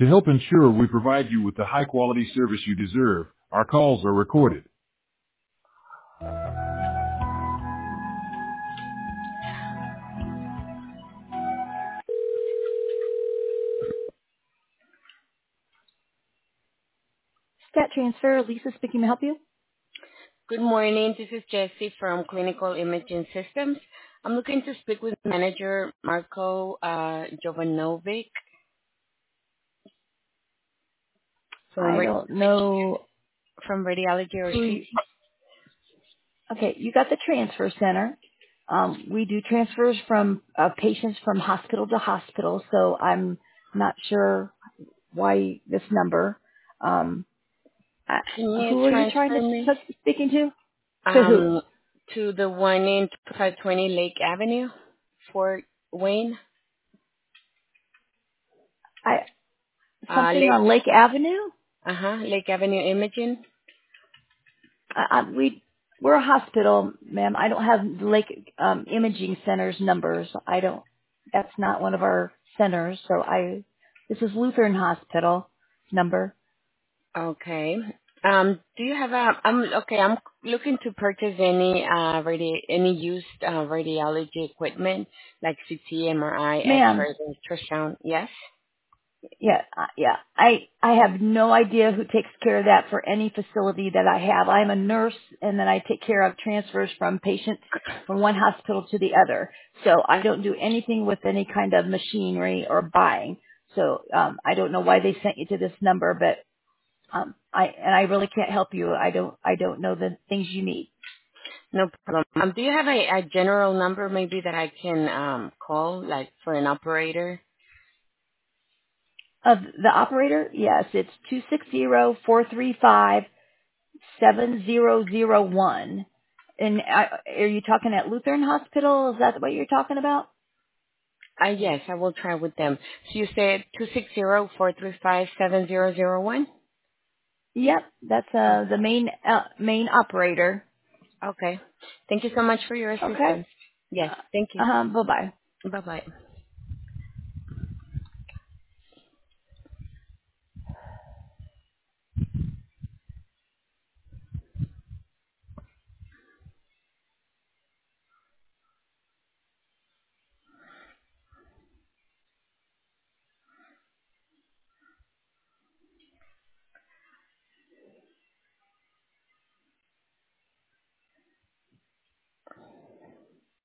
To help ensure we provide you with the high-quality service you deserve, our calls are recorded. Stat transfer, Lisa speaking to help you. Good morning. This is Jessie from Clinical Imaging Systems. I'm looking to speak with manager Marco Jovanovic from I don't know Radiology who. RC. Okay, you got the transfer center. We do transfers from patients from hospital to hospital, so I'm not sure why this number. Um, Can you who are you trying transfer to me speaking to? To who? to the one in 520 Lake Avenue, Fort Wayne? Something on Lake Avenue? Lake Avenue Imaging. We're a hospital, ma'am. I don't have Lake Imaging Center's numbers. I don't. That's not one of our centers. So this is Lutheran Hospital number. Okay. Do you have I'm looking to purchase any any used radiology equipment like CT, MRI, Ma'am, X-ray, ultrasound. Yes. yeah. I have no idea who takes care of that for any facility that I have. I'm a nurse, and then I take care of transfers from patients from one hospital to the other. So I don't do anything with any kind of machinery or buying. So I don't know why they sent you to this number, but I really can't help you. I don't know the things you need. No problem. Do you have a general number maybe that I can call like for an operator? Of the operator, yes, it's 260-435-7001. And are you talking at Lutheran Hospital? Is that what you're talking about? Yes, I will try with them. So you said 260-435-7001? Yep, that's the main operator. Okay. Thank you so much for your Okay. assistance. Yes, thank you. Bye bye. Bye-bye.